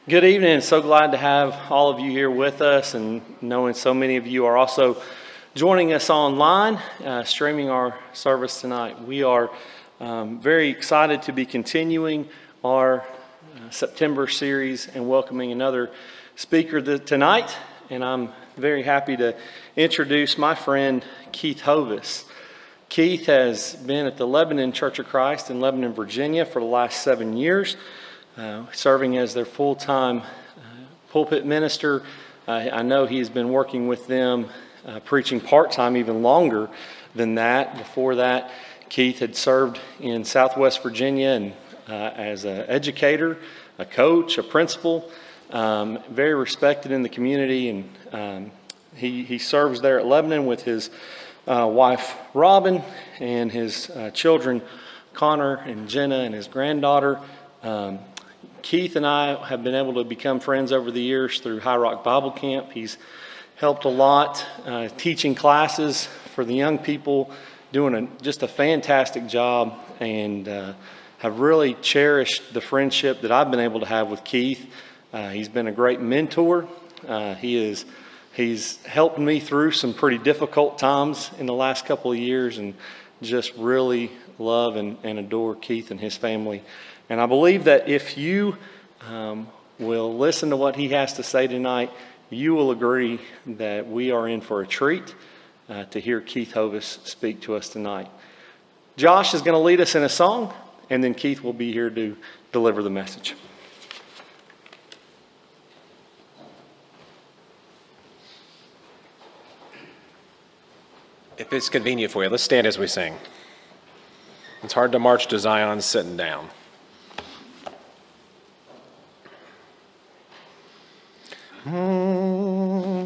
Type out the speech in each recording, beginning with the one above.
Good evening. So glad to have all of you here with us, and knowing so many of you are also joining us online, streaming our service tonight. We are very excited to be continuing our September series and welcoming another speaker tonight. And I'm very happy to introduce my friend Keith Hovis. Keith has been at the Lebanon Church of Christ in Lebanon, Virginia for the last 7 years. Serving as their full-time pulpit minister. I know he's been working with them, preaching part-time even longer than that. Before that, Keith had served in Southwest Virginia and as an educator, a coach, a principal, very respected in the community. And he serves there at Lebanon with his wife, Robin, and his children, Connor and Jenna, and his granddaughter. Keith and I have been able to become friends over the years through High Rock Bible Camp. He's helped a lot teaching classes for the young people, doing just a fantastic job, and have really cherished the friendship that I've been able to have with Keith. He's been a great mentor. He's helped me through some pretty difficult times in the last couple of years, and just really love and adore Keith and his family. And I believe that if you will listen to what he has to say tonight, you will agree that we are in for a treat to hear Keith Hovis speak to us tonight. Josh is going to lead us in a song, and then Keith will be here to deliver the message. If it's convenient for you, let's stand as we sing. It's hard to march to Zion sitting down. Come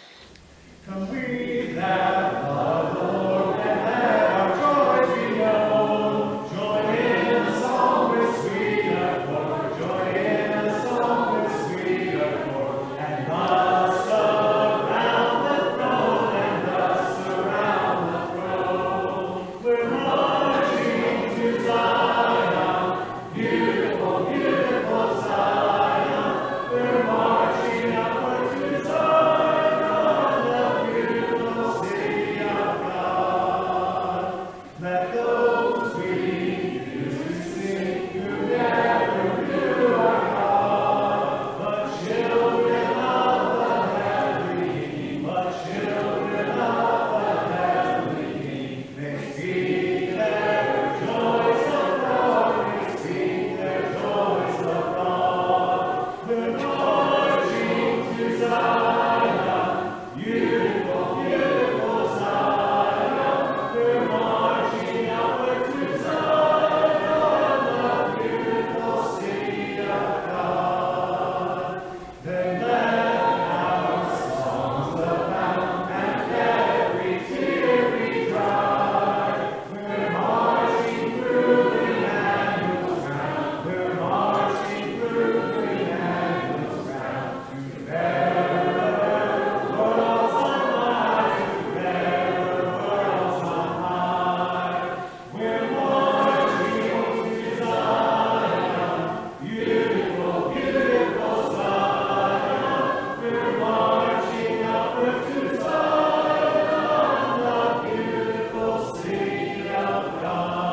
we that love the Lord and let our joys be known. Join in the song with sweet accord. Join in the song with sweet accord. And thus around the throne, and thus around the throne. We're marching to Zion, beautiful, beautiful Zion. We're marching upward to Zion, the beautiful city of God. Let those we who sing, who never knew our God, but children of the heavenly King, but children of the heavenly King, they speak their joys abroad, they speak their joys abroad. We're marching to Zion, beautiful, beautiful Zion. We're marching upward to Zion, the beautiful city of God. Then let our songs abound and every tear be dry. We're marching through the Emmanuel's ground. We're marching through the Emmanuel's ground. To bearer worlds on high, to bearer worlds on high. We're marching to Zion, beautiful, beautiful Zion. We're marching upward to Zion, the beautiful city of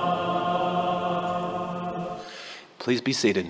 God. Please be seated.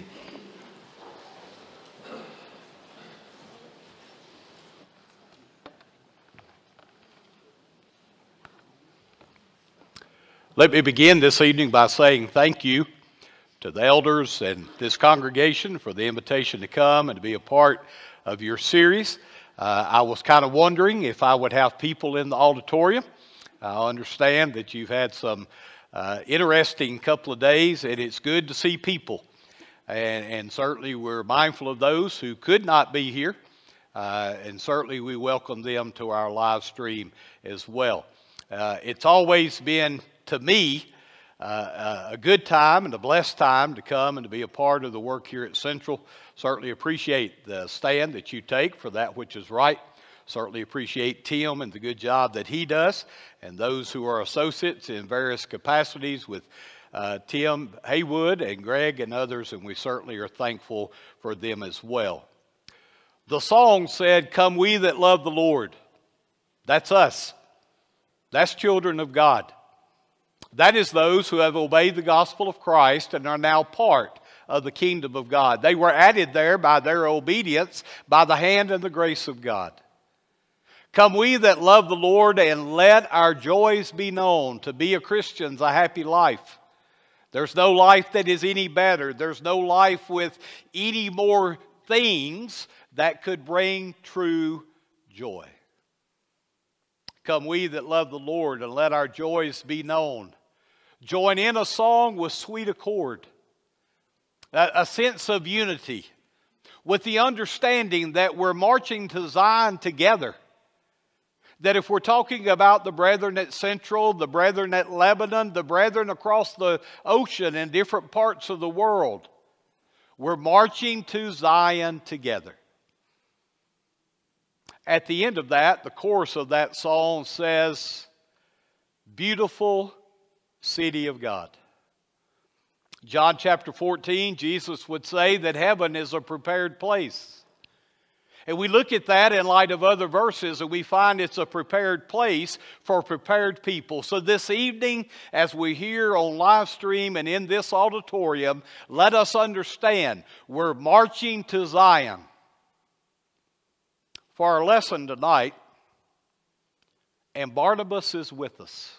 Let me begin this evening by saying thank you to the elders and this congregation for the invitation to come and to be a part of your series. I was kind of wondering if I would have people in the auditorium. I understand that you've had some interesting couple of days, and it's good to see people. And certainly we're mindful of those who could not be here, and certainly we welcome them to our live stream as well. It's always been, to me, a good time and a blessed time to come and to be a part of the work here at Central. Certainly appreciate the stand that you take for that which is right. Certainly appreciate Tim and the good job that he does, and those who are associates in various capacities with Tim Haywood and Greg and others, and we certainly are thankful for them as well. The song said, "Come we that love the Lord." That's us. That's children of God. That is those who have obeyed the gospel of Christ and are now part of the kingdom of God. They were added there by their obedience, by the hand and the grace of God. Come we that love the Lord, and let our joys be known. To be a Christian's a happy life. There's no life that is any better. There's no life with any more things that could bring true joy. Come we that love the Lord, and let our joys be known. Join in a song with sweet accord, a sense of unity, with the understanding that we're marching to Zion together. That if we're talking about the brethren at Central, the brethren at Lebanon, the brethren across the ocean in different parts of the world, we're marching to Zion together. At the end of that, the chorus of that song says, "Beautiful city of God." John chapter 14, Jesus would say that heaven is a prepared place. And we look at that in light of other verses, and we find it's a prepared place for prepared people. So this evening, as we hear on live stream and in this auditorium, let us understand we're marching to Zion. For our lesson tonight, and Barnabas is with us.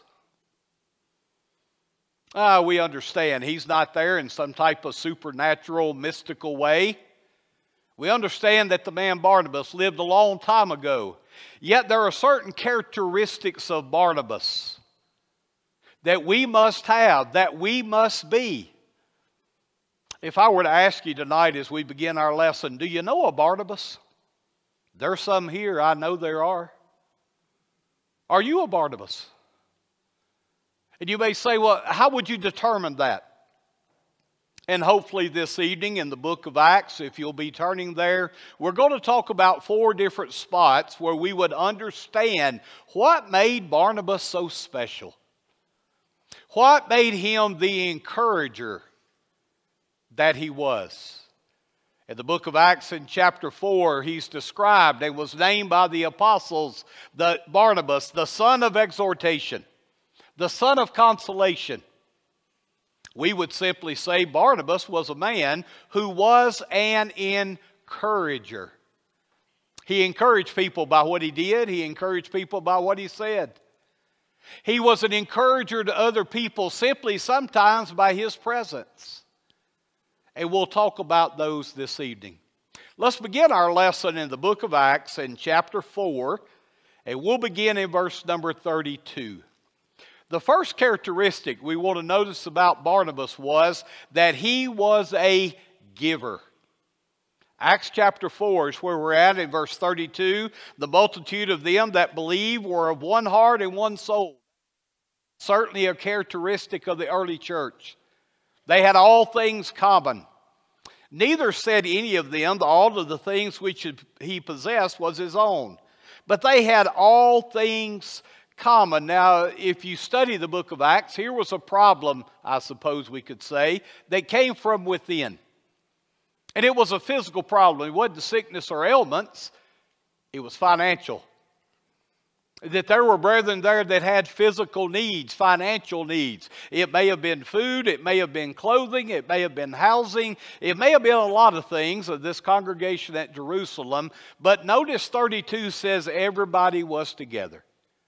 We understand he's not there in some type of supernatural, mystical way. We understand that the man Barnabas lived a long time ago. Yet there are certain characteristics of Barnabas that we must have, that we must be. If I were to ask you tonight as we begin our lesson, do you know a Barnabas? There's some here, I know there are. Are you a Barnabas? And you may say, well, how would you determine that? And hopefully this evening in the book of Acts, if you'll be turning there, we're going to talk about 4 different spots where we would understand what made Barnabas so special. What made him the encourager that he was. In the book of Acts in chapter 4, he's described and was named by the apostles, Barnabas, the son of exhortation, the son of consolation. We would simply say Barnabas was a man who was an encourager. He encouraged people by what he did. He encouraged people by what he said. He was an encourager to other people simply sometimes by his presence. And we'll talk about those this evening. Let's begin our lesson in the book of Acts in chapter 4, and we'll begin in verse number 32. The first characteristic we want to notice about Barnabas was that he was a giver. Acts chapter 4 is where we're at in verse 32. The multitude of them that believed were of one heart and one soul. Certainly a characteristic of the early church. They had all things common. Neither said any of them all of the things which he possessed was his own. But they had all things common. Now, if you study the book of Acts, here was a problem, I suppose we could say, that came from within. And it was a physical problem. It wasn't sickness or ailments. It was financial. That there were brethren there that had physical needs, financial needs. It may have been food, it may have been clothing, it may have been housing, it may have been a lot of things of this congregation at Jerusalem. But notice 32 says everybody was together.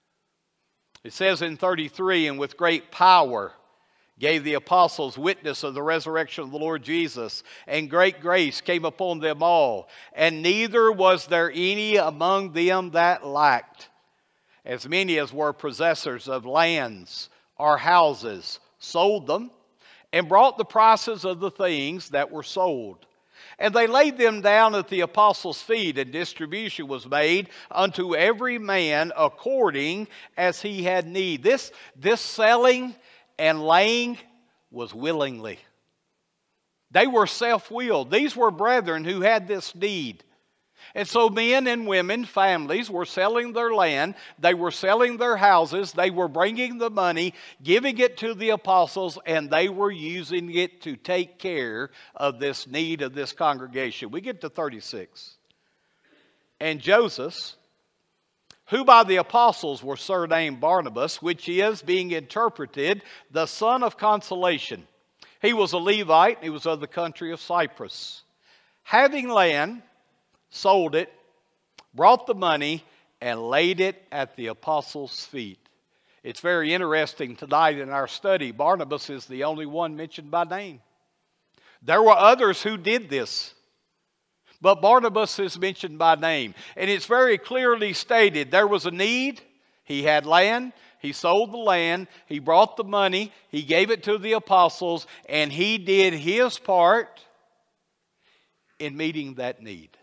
It says in 33, and with great power gave the apostles witness of the resurrection of the Lord Jesus, and great grace came upon them all. And neither was there any among them that lacked. As many as were possessors of lands or houses sold them, and brought the prices of the things that were sold. And they laid them down at the apostles' feet, and distribution was made unto every man according as he had need. This selling and laying was willingly. They were self-willed. These were brethren who had this need. And so men and women, families, were selling their land, they were selling their houses, they were bringing the money, giving it to the apostles, and they were using it to take care of this need of this congregation. We get to 36. And Joseph, who by the apostles were surnamed Barnabas, which is, being interpreted, the son of consolation. He was a Levite, he was of the country of Cyprus. Having land, sold it, brought the money, and laid it at the apostles' feet. It's very interesting tonight in our study, Barnabas is the only one mentioned by name. There were others who did this, but Barnabas is mentioned by name. And it's very clearly stated there was a need, he had land, he sold the land, he brought the money, he gave it to the apostles, and he did his part in meeting that need.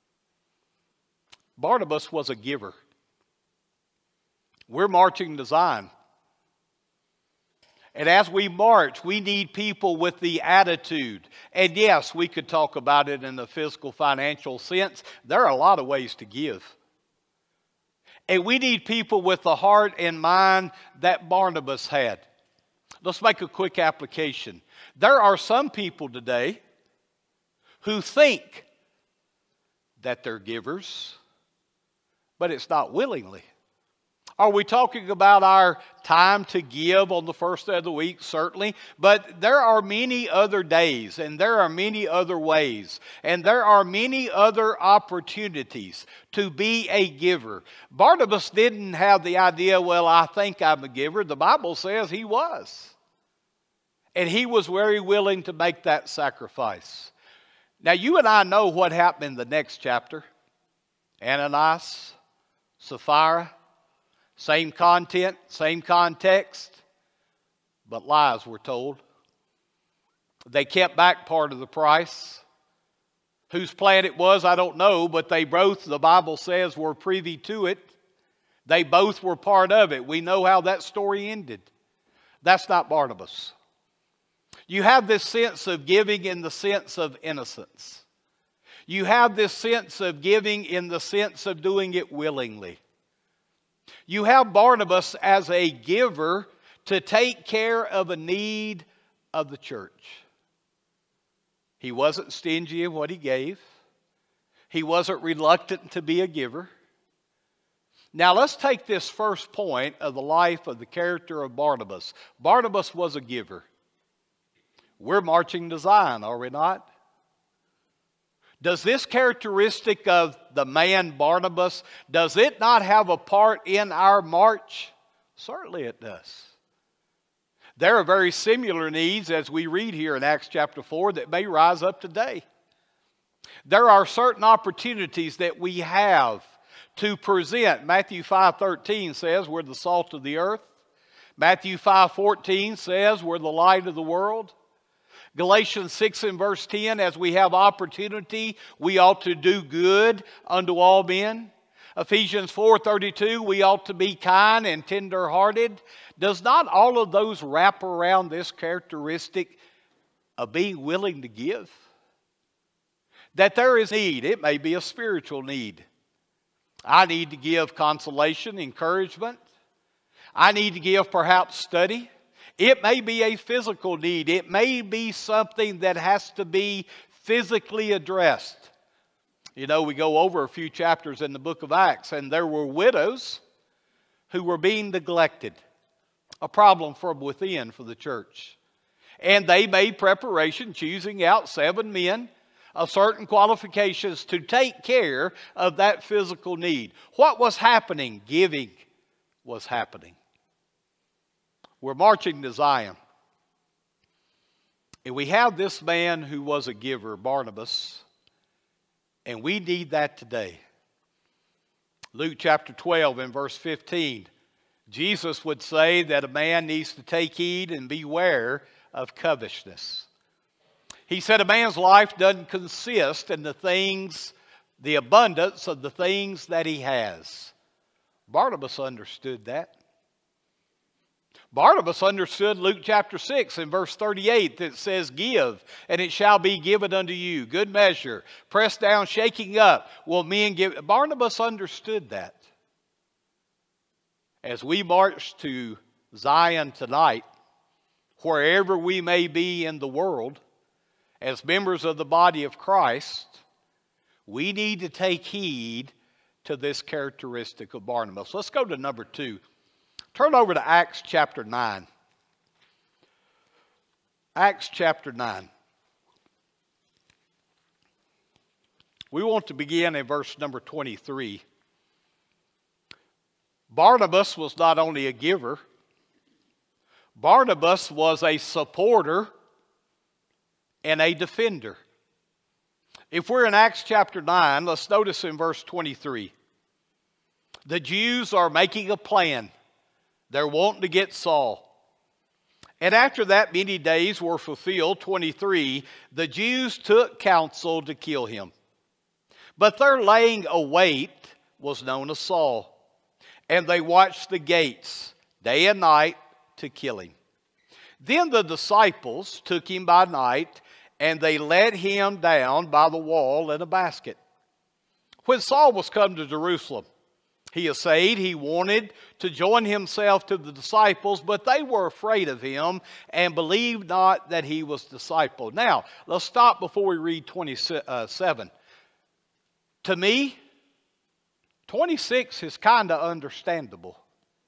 Barnabas was a giver. We're marching to Zion. And as we march, we need people with the attitude. And yes, we could talk about it in the physical, financial sense. There are a lot of ways to give. And we need people with the heart and mind that Barnabas had. Let's make a quick application. There are some people today who think that they're givers, but it's not willingly. Are we talking about our time to give on the first day of the week? Certainly. But there are many other days, and there are many other ways, and there are many other opportunities to be a giver. Barnabas didn't have the idea, well, I think I'm a giver. The Bible says he was. And he was very willing to make that sacrifice. Now, you and I know what happened in the next chapter. Ananias, Sapphira, same content, same context, but lies were told. They kept back part of the price. Whose plan it was, I don't know, but they both, the Bible says, were privy to it. They both were part of it. We know how that story ended. That's not Barnabas. You have this sense of giving in the sense of innocence. You have this sense of giving in the sense of doing it willingly. You have Barnabas as a giver to take care of a need of the church. He wasn't stingy in what he gave. He wasn't reluctant to be a giver. Now let's take this first point of the life of the character of Barnabas. Barnabas was a giver. We're marching to Zion, are we not? Does this characteristic of the man Barnabas, does it not have a part in our march? Certainly it does. There are very similar needs, as we read here in Acts chapter 4, that may rise up today. There are certain opportunities that we have to present. Matthew 5:13 says we're the salt of the earth. Matthew 5:14 says we're the light of the world. Galatians 6 and verse 10, as we have opportunity, we ought to do good unto all men. Ephesians 4:32, we ought to be kind and tender-hearted. Does not all of those wrap around this characteristic of being willing to give? That there is need. It may be a spiritual need. I need to give consolation, encouragement. I need to give perhaps study. It may be a physical need. It may be something that has to be physically addressed. You know, we go over a few chapters in the book of Acts, and there were widows who were being neglected. A problem from within for the church. And they made preparation, choosing out 7 men of certain qualifications to take care of that physical need. What was happening? Giving was happening. We're marching to Zion. And we have this man who was a giver, Barnabas. And we need that today. Luke chapter 12 and verse 15. Jesus would say that a man needs to take heed and beware of covetousness. He said a man's life doesn't consist in the abundance of the things that he has. Barnabas understood that. Barnabas understood Luke chapter 6 and verse 38 that says, give, and it shall be given unto you. Good measure, pressed down, shaking up, will men give. Barnabas understood that. As we march to Zion tonight, wherever we may be in the world, as members of the body of Christ, we need to take heed to this characteristic of Barnabas. Let's go to number 2. Turn over to Acts chapter 9. Acts chapter 9. We want to begin in verse number 23. Barnabas was not only a giver, Barnabas was a supporter and a defender. If we're in Acts chapter 9, let's notice in verse 23. The Jews are making a plan. They're wanting to get Saul. And after that many days were fulfilled, 23, the Jews took counsel to kill him. But their laying await was known as Saul. And they watched the gates day and night to kill him. Then the disciples took him by night, and they let him down by the wall in a basket. When Saul was come to Jerusalem, he essayed, he wanted to join himself to the disciples, but they were afraid of him and believed not that he was disciple. Now, let's stop before we read 27. To me, 26 is kind of understandable.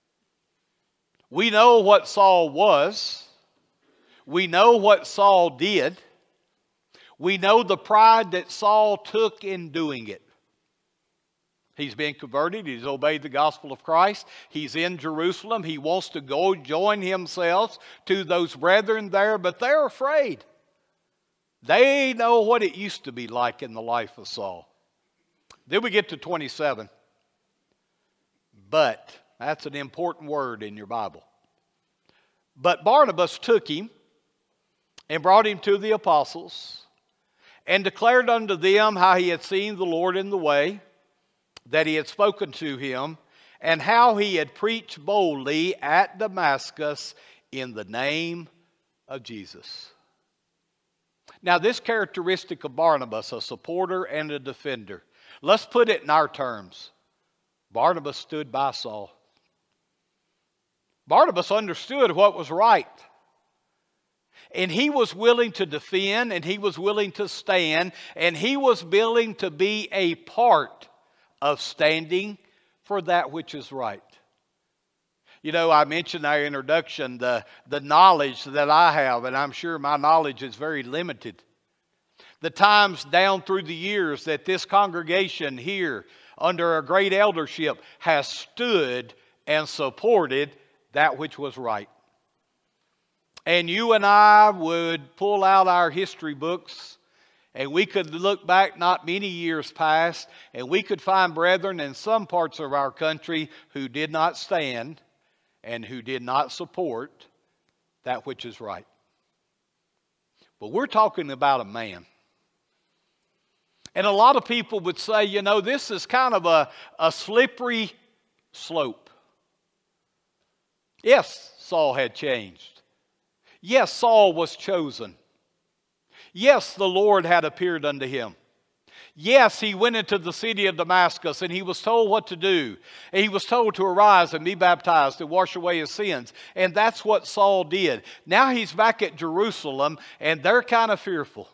We know what Saul was. We know what Saul did. We know the pride that Saul took in doing it. He's been converted. He's obeyed the gospel of Christ. He's in Jerusalem. He wants to go join himself to those brethren there, but they're afraid. They know what it used to be like in the life of Saul. Then we get to 27. But, that's an important word in your Bible. But Barnabas took him and brought him to the apostles and declared unto them how he had seen the Lord in the way, that he had spoken to him, and how he had preached boldly at Damascus in the name of Jesus. Now, this characteristic of Barnabas, a supporter and a defender, let's put it in our terms. Barnabas stood by Saul. Barnabas understood what was right. And he was willing to defend, and he was willing to stand, and he was willing to be a part of standing for that which is right. You know, I mentioned in our introduction the knowledge that I have, and I'm sure my knowledge is very limited. The times down through the years that this congregation here under a great eldership has stood and supported that which was right. And you and I would pull out our history books, and we could look back not many years past, and we could find brethren in some parts of our country who did not stand and who did not support that which is right. But we're talking about a man. And a lot of people would say, you know, this is kind of a slippery slope. Yes, Saul had changed. Yes, Saul was chosen. Yes, the Lord had appeared unto him. Yes, he went into the city of Damascus and he was told what to do. And he was told to arise and be baptized to wash away his sins. And that's what Saul did. Now he's back at Jerusalem and they're kind of fearful.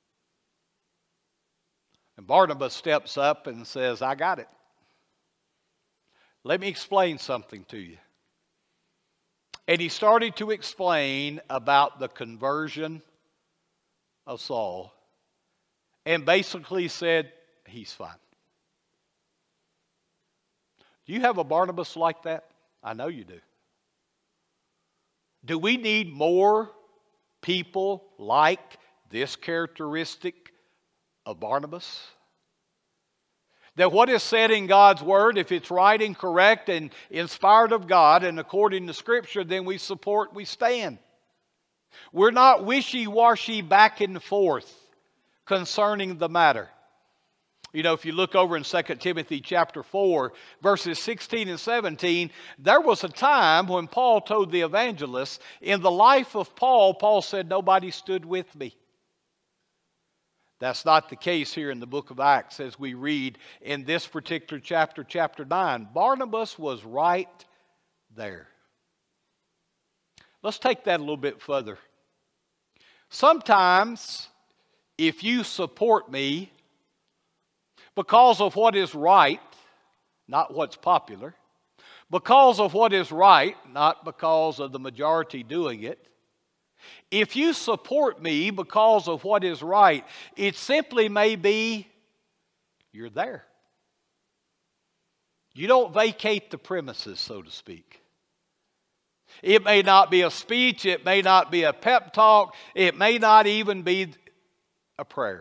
And Barnabas steps up and says, I got it. Let me explain something to you. And he started to explain about the conversion of Saul and basically said, he's fine. Do you have a Barnabas like that? I know you do. Do we need more people like this characteristic of Barnabas? That what is said in God's Word, if it's right and correct and inspired of God and according to Scripture, then we support, we stand. We're not wishy-washy back and forth concerning the matter. You know, if you look over in 2 Timothy chapter 4, verses 16 and 17, there was a time when Paul told the evangelists, in the life of Paul, Paul said, nobody stood with me. That's not the case here in the book of Acts as we read in this particular chapter, chapter 9. Barnabas was right there. Let's take that a little bit further. Sometimes, if you support me because of what is right, not what's popular, because of what is right, not because of the majority doing it, if you support me because of what is right, it simply may be you're there. You don't vacate the premises, so to speak. It may not be a speech, it may not be a pep talk, it may not even be a prayer.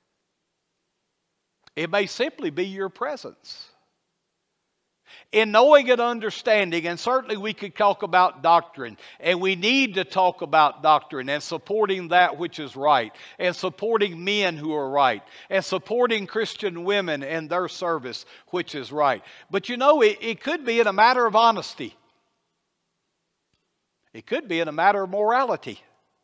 It may simply be your presence. In knowing and understanding, and certainly we could talk about doctrine, and we need to talk about doctrine and supporting that which is right, and supporting men who are right, and supporting Christian women in their service which is right. But you know, it could be in a matter of honesty. It could be in a matter of morality.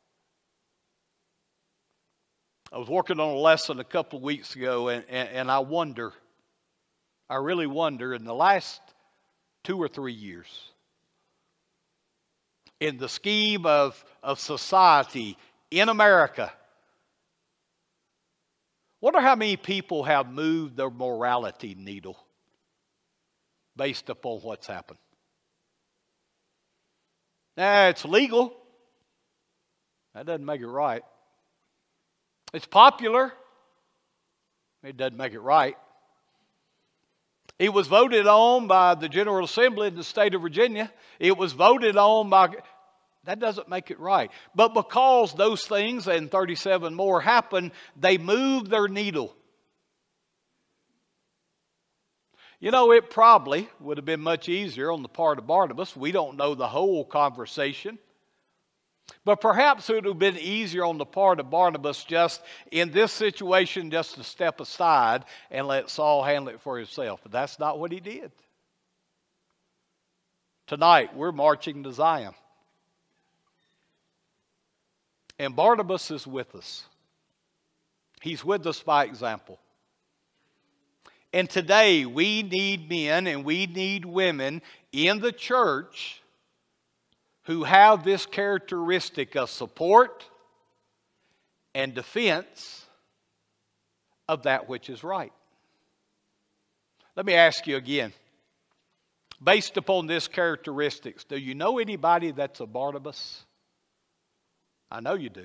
I was working on a lesson a couple of weeks ago, and I really wonder, in the last 2 or 3 years, in the scheme of society in America, wonder how many people have moved their morality needle based upon what's happened. It's legal. That doesn't make it right. It's popular. It doesn't make it right. It was voted on by the General Assembly in the state of Virginia. It was voted on by... That doesn't make it right. But because those things and 37 more happened, they moved their needle. You know, it probably would have been much easier on the part of Barnabas. We don't know the whole conversation. But perhaps it would have been easier on the part of Barnabas just in this situation just to step aside and let Saul handle it for himself. But that's not what he did. Tonight, we're marching to Zion. And Barnabas is with us. He's with us by example. And today, we need men and we need women in the church who have this characteristic of support and defense of that which is right. Let me ask you again, based upon this characteristics, do you know anybody that's a Barnabas? I know you do.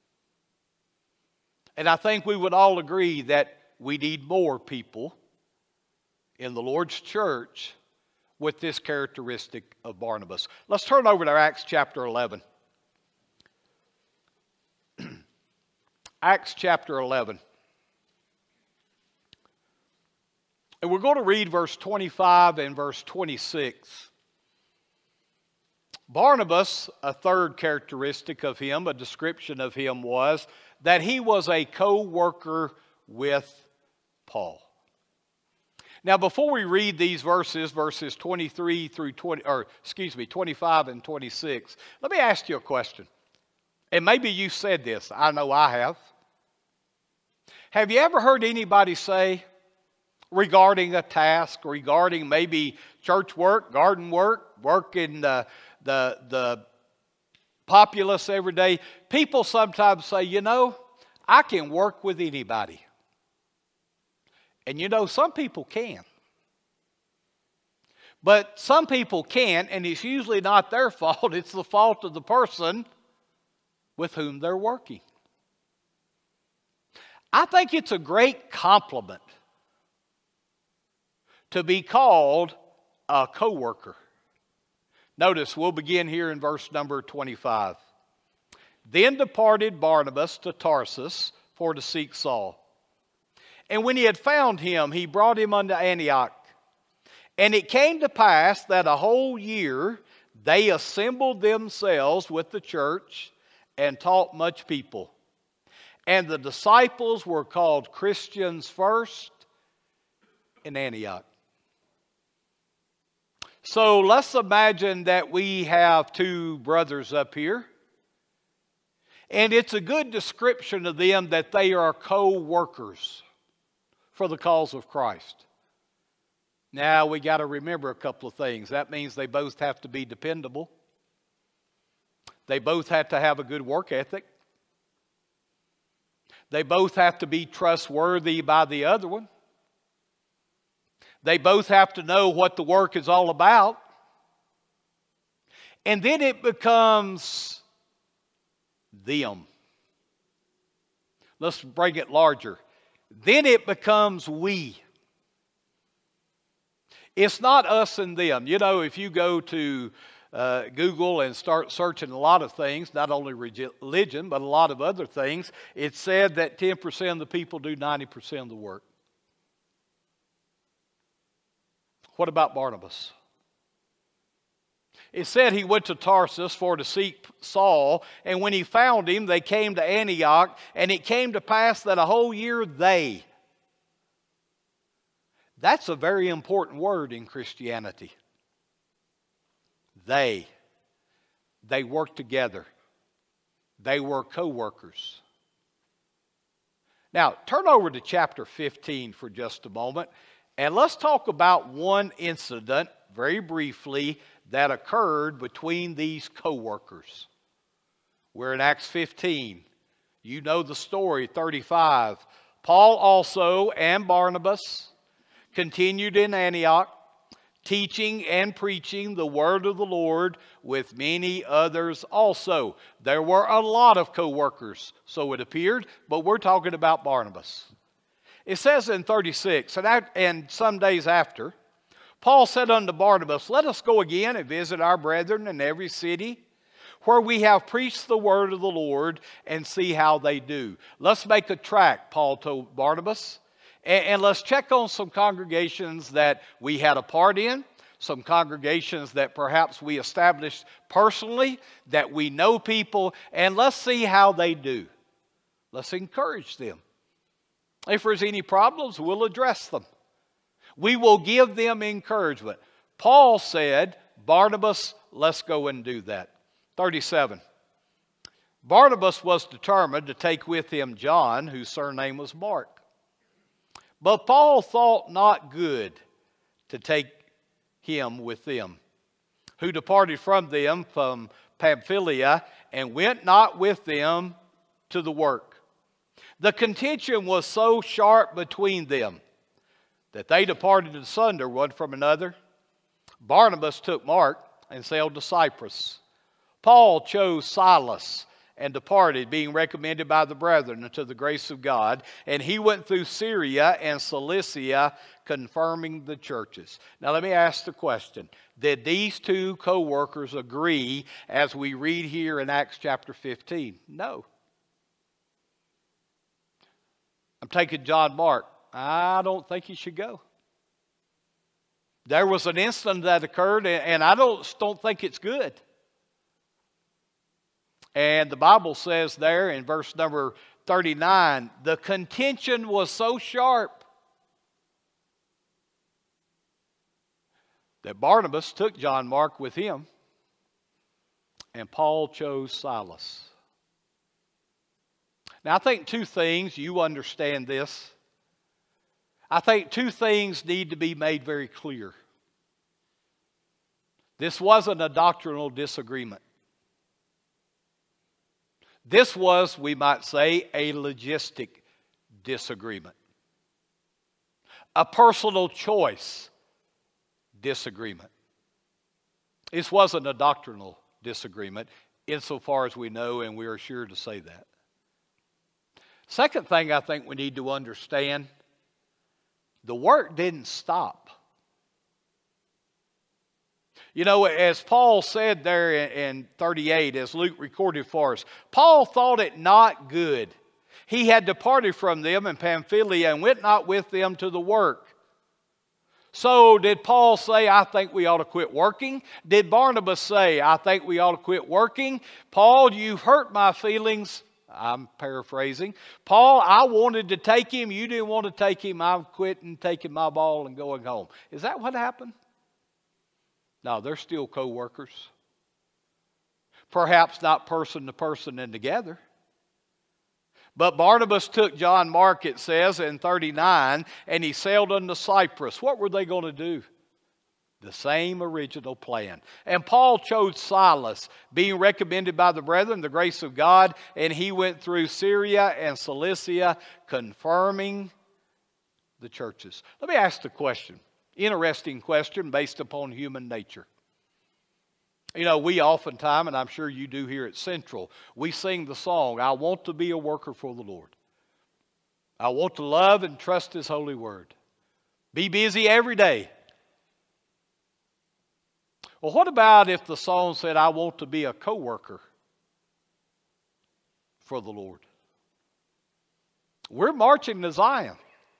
And I think we would all agree that we need more people in the Lord's church with this characteristic of Barnabas. Let's turn over to Acts chapter 11. Acts chapter 11. And we're going to read verse 25 and verse 26. Barnabas, a third characteristic of him, a description of him was that he was a co-worker with Paul. Now, before we read these verses 23 through 25 and 26, let me ask you a question. And maybe you said this. I know I have. Have you ever heard anybody say regarding a task, regarding maybe church work, garden work, work in the populace every day, people sometimes say, you know, I can work with anybody. And you know, some people can. But some people can't, and it's usually not their fault. It's the fault of the person with whom they're working. I think it's a great compliment to be called a co-worker. Notice, we'll begin here in verse number 25. Then departed Barnabas to Tarsus for to seek Saul. And when he had found him, he brought him unto Antioch. And it came to pass that a whole year they assembled themselves with the church and taught much people. And the disciples were called Christians first, in Antioch. So let's imagine that we have two brothers up here. And it's a good description of them that they are co-workers for the cause of Christ. Now we got to remember a couple of things. That means they both have to be dependable. They both have to have a good work ethic. They both have to be trustworthy by the other one. They both have to know what the work is all about. And then it becomes them. Let's bring it larger. Then it becomes we. It's not us and them. You know, if you go to Google and start searching a lot of things, not only religion, but a lot of other things, it's said that 10% of the people do 90% of the work. What about Barnabas? It said he went to Tarsus for to seek Saul, and when he found him, they came to Antioch, and it came to pass that a whole year That's a very important word in Christianity. They worked together. They were co-workers. Now, turn over to chapter 15 for just a moment, and let's talk about one incident, very briefly, that occurred between these co-workers. We're in Acts 15. You know the story, 35. Paul also and Barnabas continued in Antioch, teaching and preaching the word of the Lord with many others also. There were a lot of co-workers, so it appeared, but we're talking about Barnabas. It says in 36, and some days after, Paul said unto Barnabas, let us go again and visit our brethren in every city where we have preached the word of the Lord and see how they do. Let's make a tract, Paul told Barnabas, and let's check on some congregations that we had a part in, some congregations that perhaps we established personally, that we know people, and let's see how they do. Let's encourage them. If there's any problems, we'll address them. We will give them encouragement. Paul said, Barnabas, let's go and do that. 37. Barnabas was determined to take with him John, whose surname was Mark. But Paul thought not good to take him with them, who departed from them from Pamphylia and went not with them to the work. The contention was so sharp between them that they departed asunder one from another. Barnabas took Mark and sailed to Cyprus. Paul chose Silas and departed, being recommended by the brethren unto the grace of God. And he went through Syria and Cilicia, confirming the churches. Now let me ask the question. Did these two co-workers agree as we read here in Acts chapter 15? No. I'm taking John Mark. I don't think he should go. There was an incident that occurred, and I don't think it's good. And the Bible says there in verse number 39, the contention was so sharp that Barnabas took John Mark with him, and Paul chose Silas. Now, I think two things, you understand this. I think two things need to be made very clear. This wasn't a doctrinal disagreement. This was, we might say, a logistic disagreement. A personal choice disagreement. This wasn't a doctrinal disagreement, insofar as we know, and we are sure to say that. Second thing I think we need to understand, the work didn't stop. You know, as Paul said there in 38, as Luke recorded for us, Paul thought it not good. He had departed from them in Pamphylia and went not with them to the work. So did Paul say, I think we ought to quit working? Did Barnabas say, I think we ought to quit working? Paul, you've hurt my feelings. I'm paraphrasing. Paul, I wanted to take him. You didn't want to take him. I'm quitting taking my ball and going home. Is that what happened? No, they're still co-workers. Perhaps not person to person and together. But Barnabas took John Mark, it says in 39, and he sailed unto Cyprus. What were they going to do? The same original plan. And Paul chose Silas, being recommended by the brethren, the grace of God, and he went through Syria and Cilicia, confirming the churches. Let me ask the question. Interesting question based upon human nature. You know, we oftentimes, and I'm sure you do here at Central, we sing the song, I want to be a worker for the Lord. I want to love and trust His holy word. Be busy every day. Well, what about if the song said, I want to be a co-worker for the Lord? We're marching to Zion.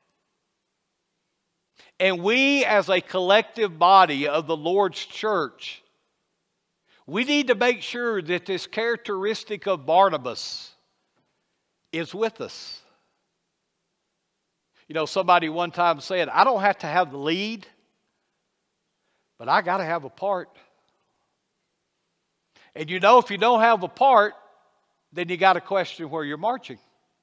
And we, as a collective body of the Lord's church, we need to make sure that this characteristic of Barnabas is with us. You know, somebody one time said, I don't have to have the lead, but I got to have a part. And you know, if you don't have a part, then you got to question where you're marching.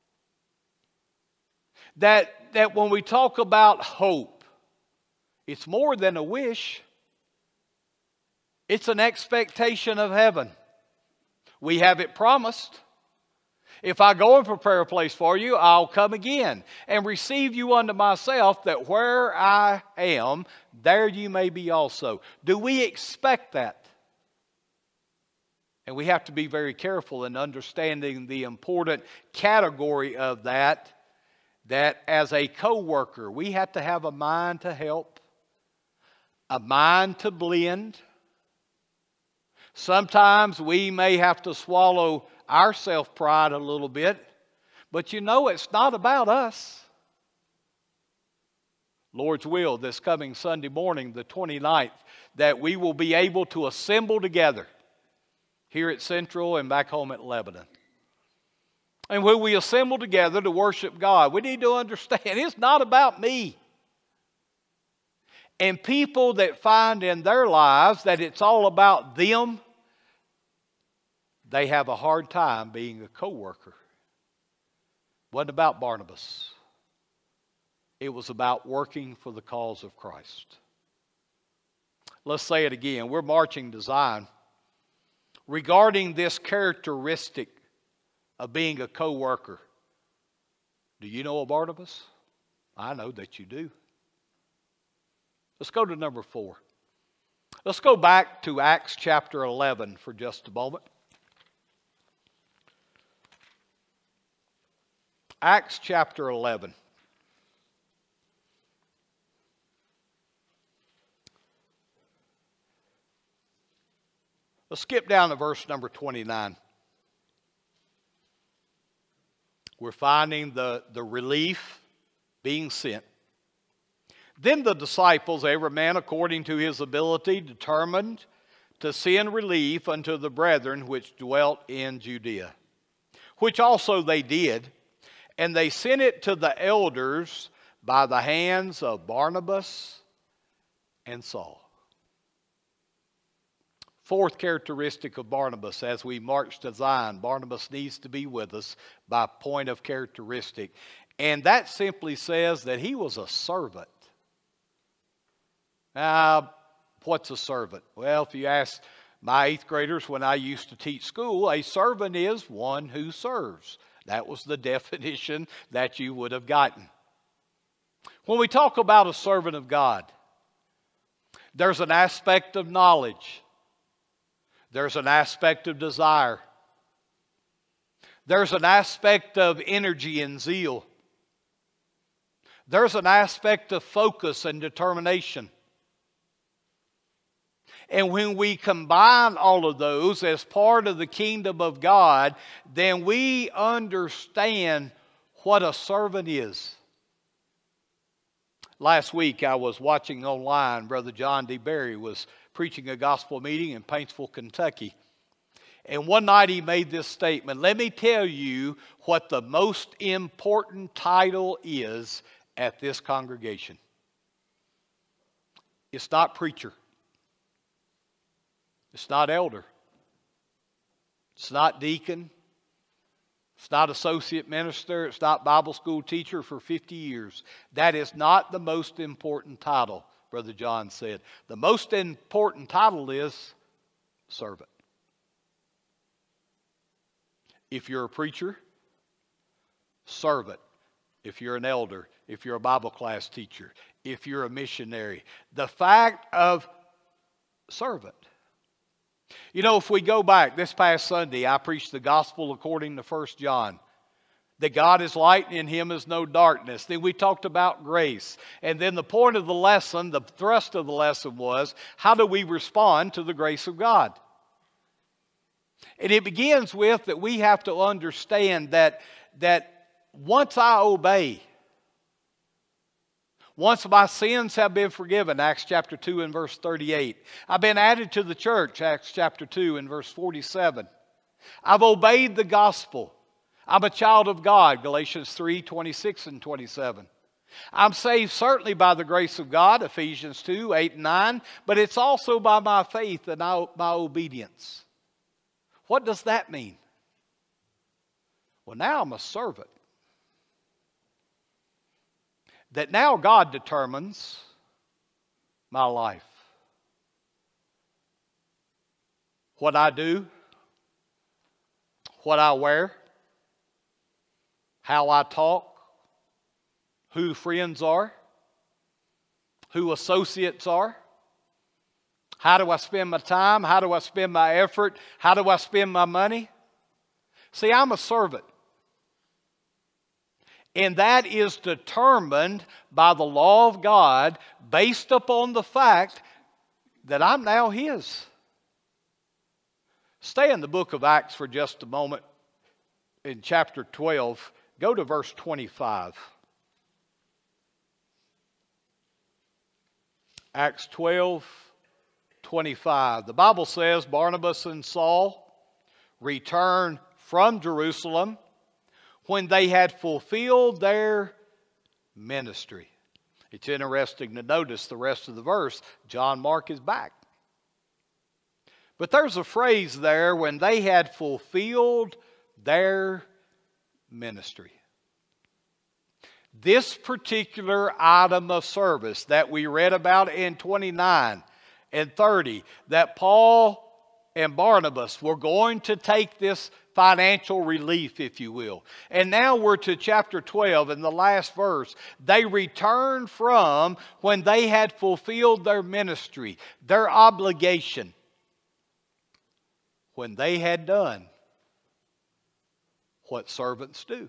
That when we talk about hope, it's more than a wish. It's an expectation of heaven. We have it promised. If I go and prepare a place for you, I'll come again and receive you unto myself, that where I am, there you may be also. Do we expect that? And we have to be very careful in understanding the important category of that as a co-worker, we have to have a mind to help, a mind to blend. Sometimes we may have to swallow our self-pride a little bit, but you know it's not about us. Lord's will, this coming Sunday morning, the 29th, that we will be able to assemble together here at Central and back home at Lebanon. And when we assemble together to worship God, we need to understand it's not about me. And people that find in their lives that it's all about them, they have a hard time being a co-worker. It wasn't about Barnabas. It was about working for the cause of Christ. Let's say it again. We're marching to Zion. Regarding this characteristic of being a co-worker, do you know a Barnabas? I know that you do. Let's go to number 4. Let's go back to Acts chapter 11 for just a moment. Acts chapter 11. Let's skip down to verse number 29. We're finding the relief being sent. Then the disciples, every man according to his ability, determined to send relief unto the brethren which dwelt in Judea, which also they did, and they sent it to the elders by the hands of Barnabas and Saul. Fourth characteristic of Barnabas as we march to Zion, Barnabas needs to be with us by point of characteristic. And that simply says that he was a servant. What's a servant? Well, if you ask my 8th graders when I used to teach school, a servant is one who serves. That was the definition that you would have gotten. When we talk about a servant of God, there's an aspect of knowledge. There's an aspect of desire. There's an aspect of energy and zeal. There's an aspect of focus and determination. And when we combine all of those as part of the kingdom of God, then we understand what a servant is. Last week I was watching online, Brother John D. Berry was preaching a gospel meeting in Paintsville, Kentucky. And one night he made this statement, let me tell you what the most important title is at this congregation. It's not preacher. It's not elder. It's not deacon. It's not associate minister. It's not Bible school teacher for 50 years. That is not the most important title, Brother John said. The most important title is servant. If you're a preacher, servant. If you're an elder, if you're a Bible class teacher, if you're a missionary, the fact of servant. You know, if we go back, this past Sunday, I preached the gospel according to 1 John. That God is light and in him is no darkness. Then we talked about grace. And then the point of the lesson, the thrust of the lesson was, how do we respond to the grace of God? And it begins with that we have to understand that once I obey, once my sins have been forgiven, Acts chapter 2 and verse 38. I've been added to the church, Acts chapter 2 and verse 47. I've obeyed the gospel. I'm a child of God, Galatians 3, 26 and 27. I'm saved certainly by the grace of God, Ephesians 2, 8 and 9, but it's also by my faith and my obedience. What does that mean? Well, now I'm a servant. That now God determines my life. What I do, what I wear, how I talk, who friends are, who associates are. How do I spend my time? How do I spend my effort? How do I spend my money? See, I'm a servant. And that is determined by the law of God based upon the fact that I'm now His. Stay in the book of Acts for just a moment. In chapter 12, go to verse 25. Acts 12, 25. The Bible says Barnabas and Saul returned from Jerusalem when they had fulfilled their ministry. It's interesting to notice the rest of the verse. John Mark is back. But there's a phrase there, when they had fulfilled their ministry. This particular item of service that we read about in 29 and 30, that Paul and Barnabas were going to take this financial relief, if you will. And now we're to chapter 12 in the last verse. They returned from when they had fulfilled their ministry, their obligation, when they had done what servants do.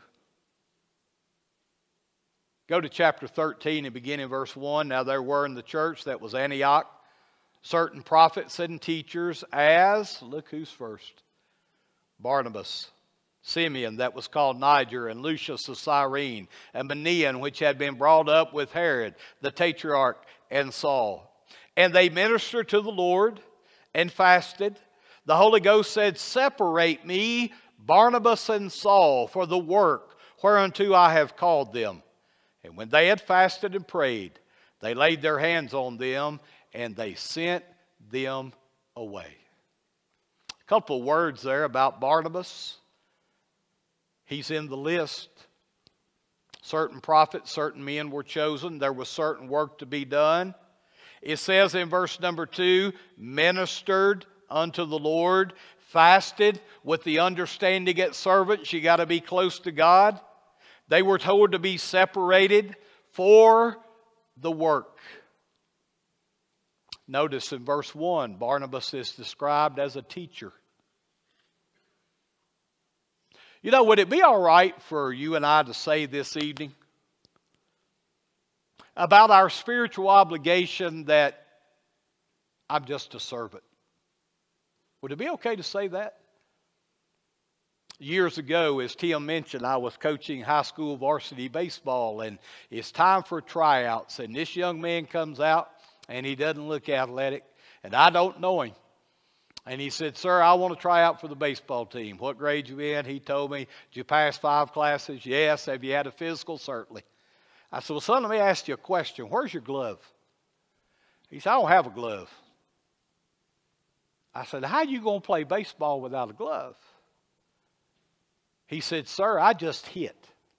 Go to chapter 13 and begin in verse 1. Now there were in the church that was Antioch certain prophets and teachers, as, look who's first, Barnabas, Simeon that was called Niger, and Lucius of Cyrene, and Manaen, which had been brought up with Herod the tetrarch, and Saul. And they ministered to the Lord and fasted. The Holy Ghost said, separate me, Barnabas and Saul, for the work whereunto I have called them. And when they had fasted and prayed, they laid their hands on them, and they sent them away. A couple of words there about Barnabas. He's in the list. Certain prophets, certain men were chosen. There was certain work to be done. It says in verse number 2, ministered unto the Lord, fasted with the understanding at servants, you got to be close to God. They were told to be separated for the work. Notice in verse 1, Barnabas is described as a teacher. You know, would it be all right for you and I to say this evening about our spiritual obligation that I'm just a servant? Would it be okay to say that? Years ago, as Tim mentioned, I was coaching high school varsity baseball, and it's time for tryouts. And this young man comes out, and he doesn't look athletic, and I don't know him. And he said, "Sir, I want to try out for the baseball team." "What grade you in?" He told me. "Did you pass 5 classes?" "Yes." "Have you had a physical?" "Certainly." I said, "Well, son, let me ask you a question. Where's your glove?" He said, "I don't have a glove." I said, "How are you going to play baseball without a glove?" He said, "Sir, I just hit."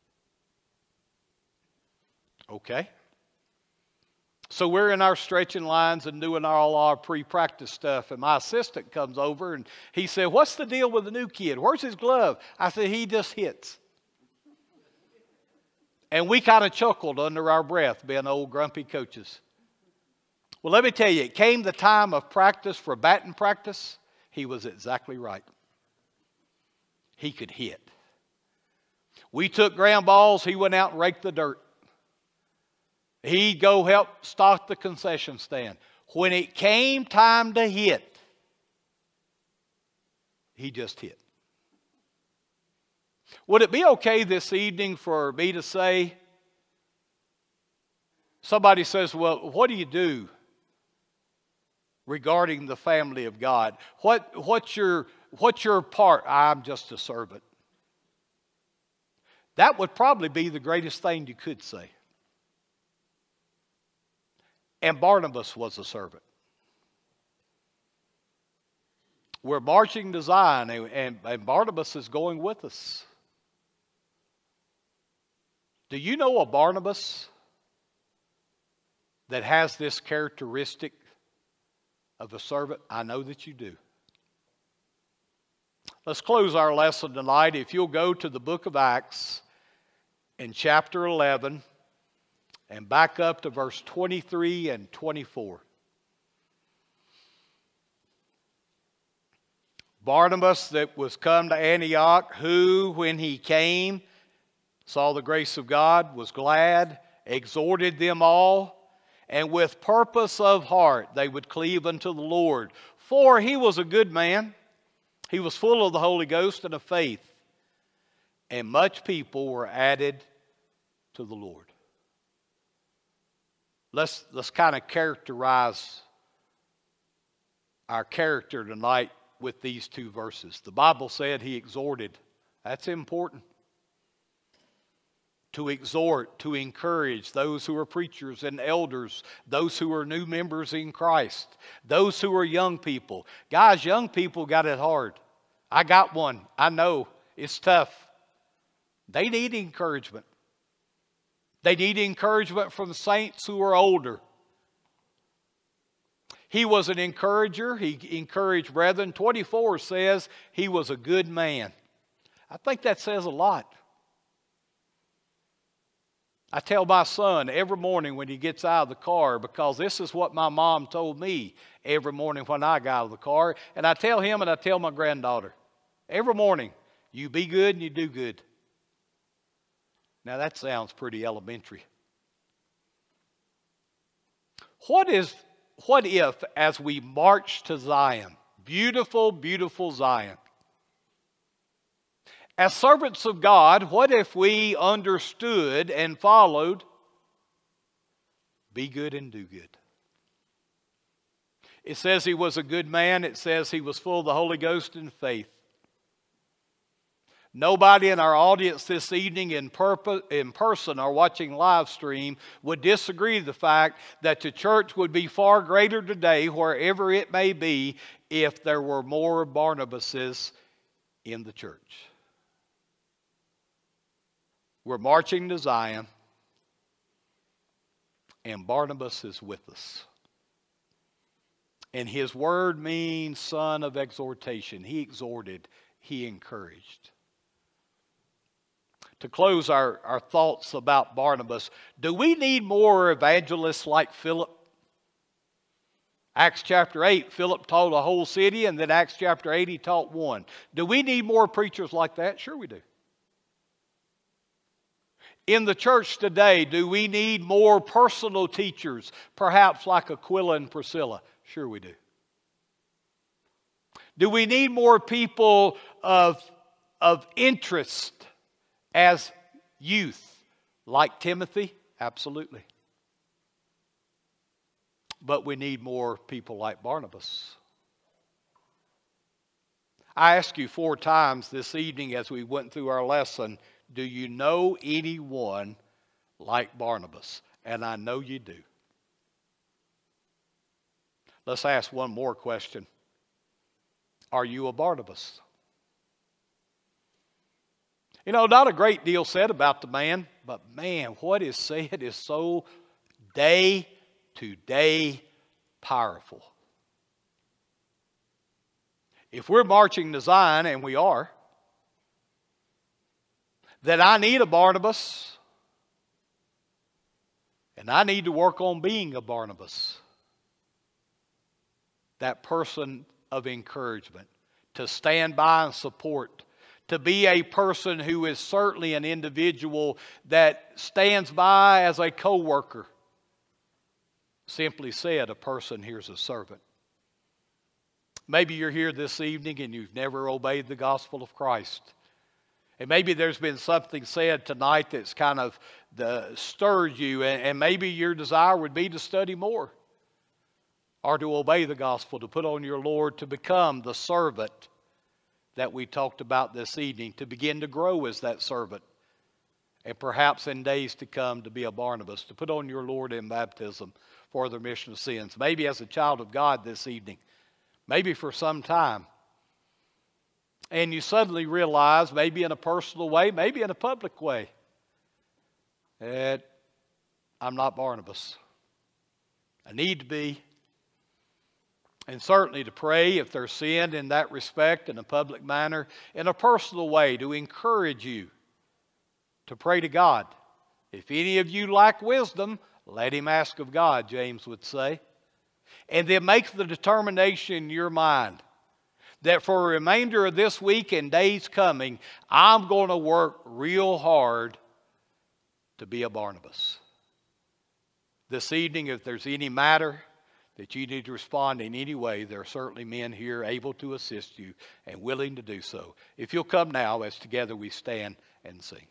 Okay. So we're in our stretching lines and doing all our pre-practice stuff, and my assistant comes over and he said, "What's the deal with the new kid? Where's his glove?" I said, "He just hits." And we kind of chuckled under our breath, being old grumpy coaches. Well, let me tell you, it came the time of practice for batting practice. He was exactly right. He could hit. We took ground balls. He went out and raked the dirt. He'd go help stock the concession stand. When it came time to hit, he just hit. Would it be okay this evening for me to say, somebody says, "Well, what do you do regarding the family of God? What's your part?" "I'm just a servant." That would probably be the greatest thing you could say. And Barnabas was a servant. We're marching to Zion, and Barnabas is going with us. Do you know a Barnabas that has this characteristic of a servant? I know that you do. Let's close our lesson tonight. If you'll go to the book of Acts in chapter 11 and back up to verse 23 and 24. Barnabas that was come to Antioch, who, when he came, saw the grace of God, was glad, exhorted them all, and with purpose of heart they would cleave unto the Lord. For he was a good man. He was full of the Holy Ghost and of faith. And much people were added to the Lord. Let's kind of characterize our character tonight with these 2 verses. The Bible said he exhorted. That's important. To exhort, to encourage those who are preachers and elders, those who are new members in Christ, those who are young people. Guys, young people got it hard. I got one. I know it's tough. They need encouragement. They need encouragement from the saints who are older. He was an encourager. He encouraged brethren. 24 says he was a good man. I think that says a lot. I tell my son every morning when he gets out of the car, because this is what my mom told me every morning when I got out of the car. And I tell him and I tell my granddaughter, every morning, you be good and you do good. Now that sounds pretty elementary. What if, as we march to Zion, beautiful, beautiful Zion, as servants of God, what if we understood and followed, be good and do good? It says he was a good man. It says he was full of the Holy Ghost and faith. Nobody in our audience this evening in person or watching live stream would disagree with the fact that the church would be far greater today, wherever it may be, if there were more Barnabases in the church. We're marching to Zion, and Barnabas is with us. And his word means son of exhortation. He exhorted, he encouraged. To close our thoughts about Barnabas, do we need more evangelists like Philip? Acts chapter 8, Philip taught a whole city, and then Acts chapter 8, he taught one. Do we need more preachers like that? Sure we do. In the church today, do we need more personal teachers, perhaps like Aquila and Priscilla? Sure we do. Do we need more people of interest as youth, like Timothy? Absolutely. But we need more people like Barnabas. I asked you 4 times this evening as we went through our lesson, do you know anyone like Barnabas? And I know you do. Let's ask one more question. Are you a Barnabas? You know, not a great deal said about the man, but man, what is said is so day to day powerful. If we're marching to Zion, and we are, then I need a Barnabas, and I need to work on being a Barnabas. That person of encouragement, to stand by and support, to be a person who is certainly an individual that stands by as a co-worker. Simply said, a person here's a servant. Maybe you're here this evening and you've never obeyed the gospel of Christ. And maybe there's been something said tonight that's kind of stirred you, and maybe your desire would be to study more or to obey the gospel, to put on your Lord, to become the servant that we talked about this evening, to begin to grow as that servant, and perhaps in days to come to be a Barnabas, to put on your Lord in baptism for the remission of sins. Maybe as a child of God this evening, maybe for some time, and you suddenly realize, maybe in a personal way, maybe in a public way, that I'm not Barnabas. I need to be. And certainly to pray if there's sin in that respect in a public manner, in a personal way, to encourage you to pray to God. If any of you lack wisdom, let him ask of God, James would say. And then make the determination in your mind that for the remainder of this week and days coming, I'm going to work real hard to be a Barnabas. This evening, if there's any matter that you need to respond in any way, there are certainly men here able to assist you and willing to do so. If you'll come now as together we stand and sing.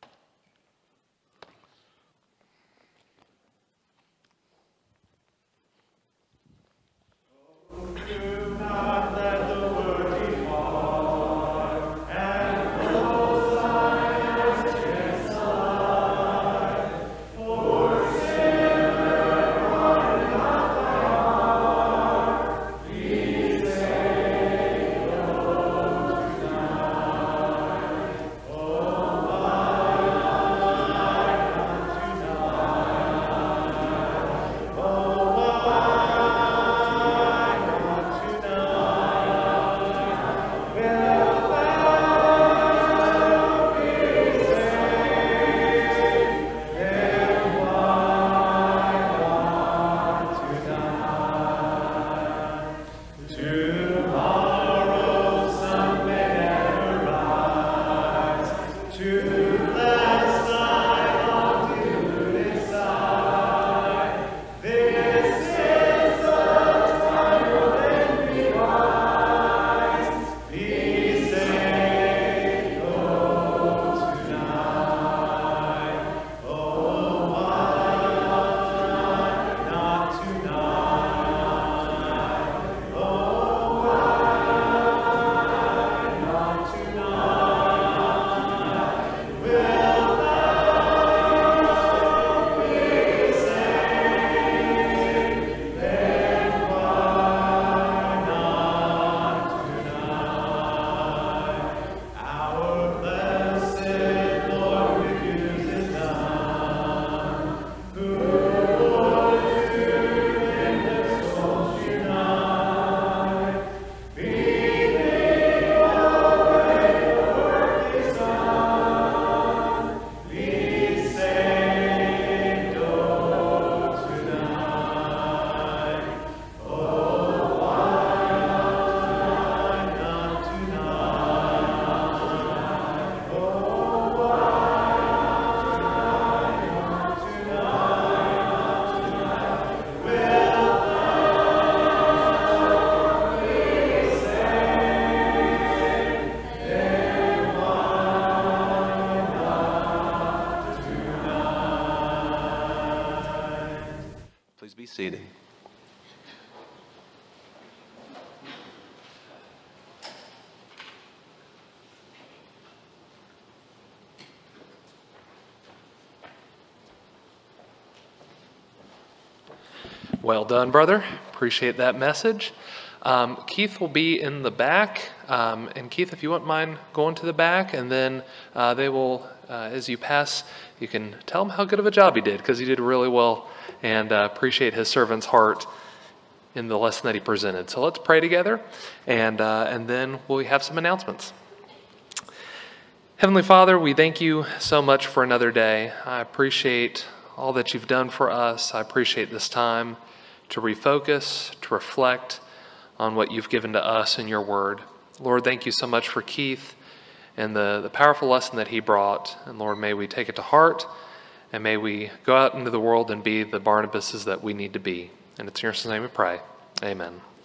seated. Well done, brother. Appreciate that message. Keith will be in the back. And Keith, if you wouldn't mind going to the back, and then they will, as you pass, you can tell him how good of a job he did, because he did really well, and appreciate his servant's heart in the lesson that he presented. So let's pray together, and then we'll have some announcements. Heavenly Father, we thank you so much for another day. I appreciate all that you've done for us. I appreciate this time to refocus, to reflect on what you've given to us in your word. Lord, thank you so much for Keith and the powerful lesson that he brought. And Lord, may we take it to heart, and may we go out into the world and be the Barnabases that we need to be. And it's in your son's name we pray. Amen.